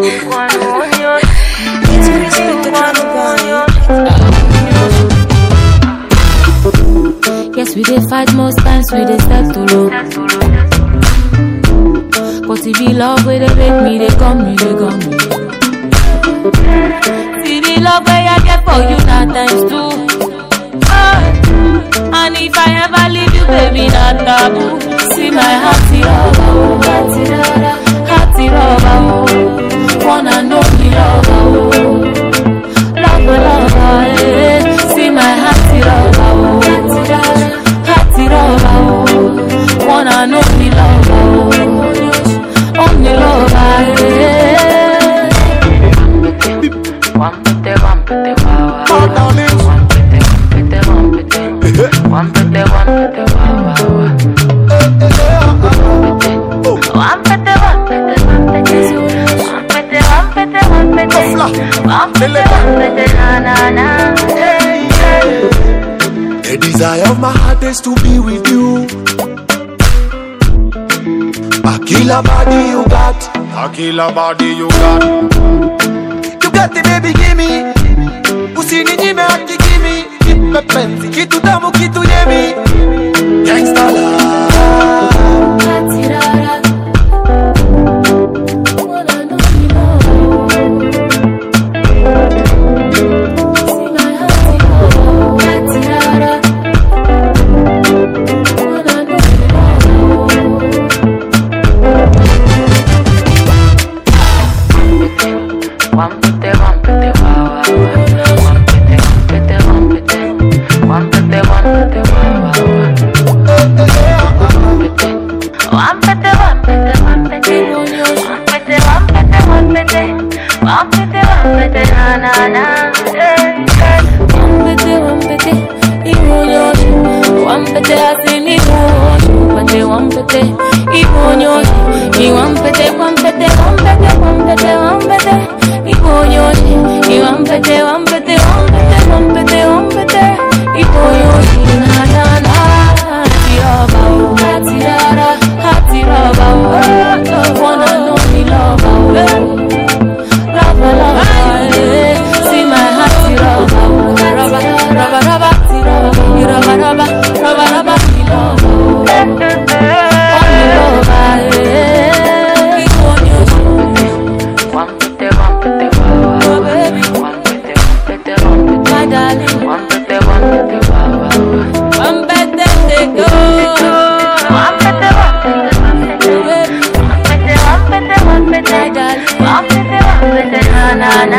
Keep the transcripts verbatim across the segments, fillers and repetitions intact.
Yes, we did fight most times, we did step too low. But if you love where they make me, they come me, they come me. See the love where I get for you, not times two. Oh. And if I ever leave you, baby, not taboo. See my hearty lover, oh, hearty lover, hearty lover, oh. Wanna know me lover, oh. Lover, lover, eh. See my hearty lover, oh, hearty lover, hearty lover, oh. Wanna know me lover, oh. Only lover, eh. Wampete, wampete, wawa. Wampete, wampete, wampete. Wampete, wampete, wawa. Wampete, wampete, wampete. Wampete, wampete, wampete. Wampete, wampete, na na na. The desire of my heart is to be with you. A killer body you got, a killer body you got. You got the baby, gimme. Pussy ni jime aki gimme. Me pensi kitu tamu kitu yemi. Gangsta love. Hatirara. Wanna know me more. See my hearty love. Hatirara. Wanna know me more. Wampete, wampete, wawa. Wampete, wampete, wampete. Wampete, wampete, wawa. Wampete, wampete, wampete. Wampete, wampete, wampete. Wampete, wampete, na na na. Wampete, wampete, imonyoshi. Wampete, asini moshi. Wampete, wampete, imonyoshi. Iwampete, wampete, wampete, wampete, wampete. Iponyoshi, iwampete, wampete, wampete, wampete, wampete. Iponyoshi, na na na. Hati raba, oh, hati rara, hati raba, oh. Wanna know me lover, oh. Raba, raba, eh. See my hati raba, oh. Raba, raba, raba, hati raba, raba, raba, raba, raba, me lover, oh. Only lover, eh. Iponyoshi. Wampete, wampete, wawa. Wampete, wampete, wampete. My darling. Wampete, wampete, wawa. Wampete, they go. Wampete, wampete, wampete. Wampete, wampete, wampete. My darling. Wampete, wampete, na na na.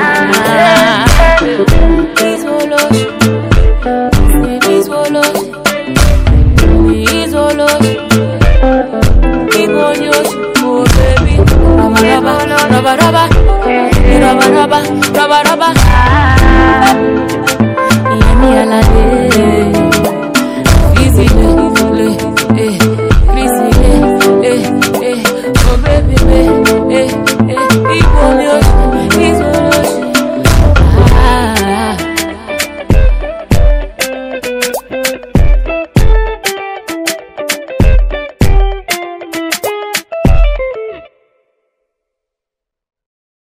These wolos, say these wolos, these wolos. Keep on yours, oh baby. Raba, raba, raba, raba, raba, raba, raba, raba.